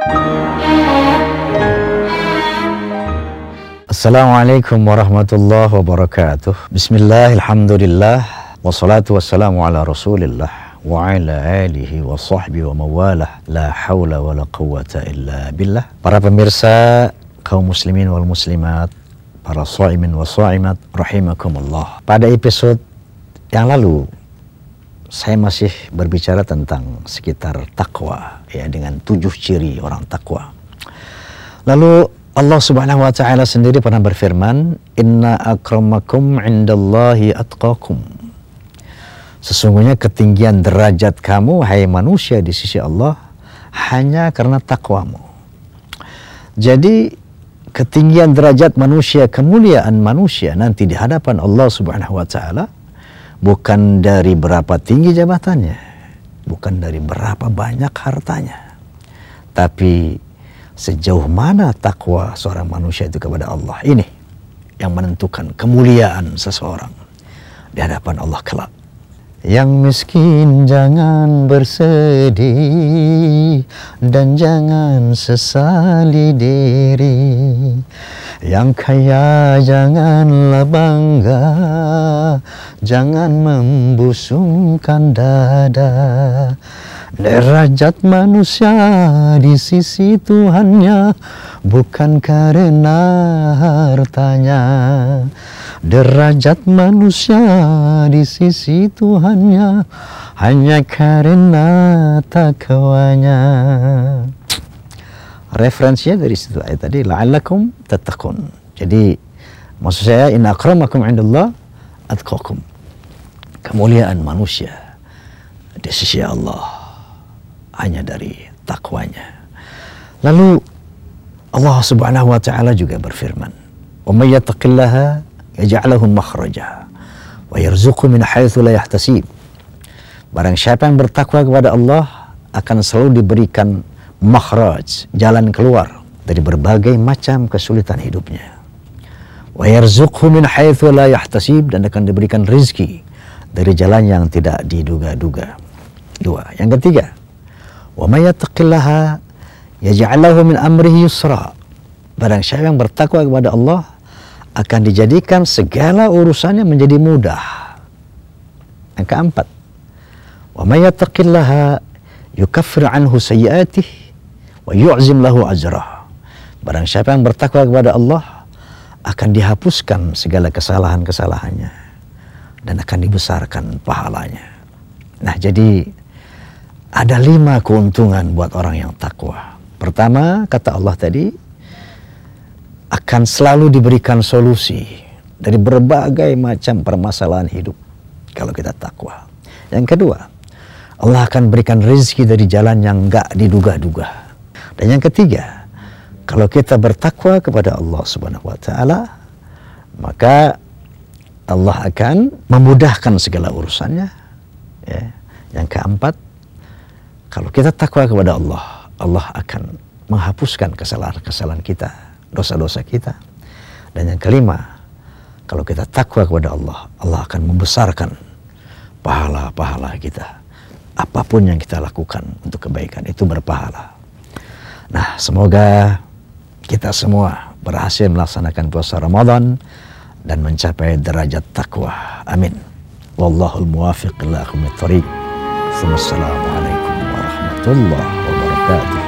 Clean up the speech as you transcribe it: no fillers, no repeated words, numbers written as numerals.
Assalamualaikum warahmatullahi wabarakatuh. Bismillah, alhamdulillah, wassalatu wassalamu ala rasulillah wa ala alihi wa sahbihi wa mawalah, la hawla wa la quwwata illa billah. Para pemirsa kaum muslimin wal muslimat, para shaimin wa shaimat, rahimakumullah. Pada episode yang lalu saya masih berbicara tentang sekitar takwa, ya, dengan 7 ciri orang takwa. Lalu Allah Subhanahu wa taala sendiri pernah berfirman, "Inna akramakum 'indallahi atqakum." Sesungguhnya ketinggian derajat kamu hai manusia di sisi Allah hanya karena takwamu. Jadi ketinggian derajat manusia, kemuliaan manusia nanti di hadapan Allah Subhanahu wa taala bukan dari berapa tinggi jabatannya, bukan dari berapa banyak hartanya, tapi sejauh mana takwa seorang manusia itu kepada Allah. Ini yang menentukan kemuliaan seseorang di hadapan Allah kelak. Yang miskin jangan bersedih dan jangan sesali diri. Yang kaya janganlah bangga, jangan membusungkan dada. Derajat manusia di sisi Tuhannya bukan karena hartanya. Derajat manusia di sisi Tuhannya hanya karena takwanya. Referensinya dari situ ayat tadi, la'allakum tattaqun. Jadi maksud saya, inna akramakum 'indallah atqakum. Kemuliaan manusia di sisi Allah hanya dari takwanya. Lalu Allah Subhanahu wa taala juga berfirman, "Wa may yattaqillaha yaj'al lahu makhraja wa yarzuqhu min haitsu la yahtasib." Barang siapa yang bertakwa kepada Allah akan selalu diberikan makhraj, jalan keluar dari berbagai macam kesulitan hidupnya. Wa yarzuqhu min haitsu la yahtasib, dan akan diberikan rezeki dari jalan yang tidak diduga-duga. 2. Yang ketiga, wa may yattaqillaha yaj'al lahu min amrihi yusra. Barang siapa yang bertakwa kepada Allah akan dijadikan segala urusannya menjadi mudah. Yang keempat, wa may yattaqillaha yukaffir anhu sayyi'atihi wa yu'zim lahu ajrah. Barang siapa yang bertakwa kepada Allah akan dihapuskan segala kesalahan-kesalahannya dan akan dibesarkan pahalanya. Nah, jadi ada 5 keuntungan buat orang yang takwa. Pertama, kata Allah tadi, akan selalu diberikan solusi dari berbagai macam permasalahan hidup kalau kita takwa. Yang kedua, Allah akan berikan rezeki dari jalan yang enggak diduga-duga. Dan yang ketiga, kalau kita bertakwa kepada Allah Subhanahu wa taala, maka Allah akan memudahkan segala urusannya. Ya. Yang keempat, kalau kita takwa kepada Allah, Allah akan menghapuskan kesalahan-kesalahan kita, dosa-dosa kita. Dan yang kelima, kalau kita takwa kepada Allah, Allah akan membesarkan pahala-pahala kita. Apapun yang kita lakukan untuk kebaikan itu berpahala. Nah, semoga kita semua berhasil melaksanakan puasa Ramadan dan mencapai derajat takwa. Amin. Wallahul muwafiq ila aqwamit thoriq. Wassalamualaikum warahmatullahi wabarakatuh.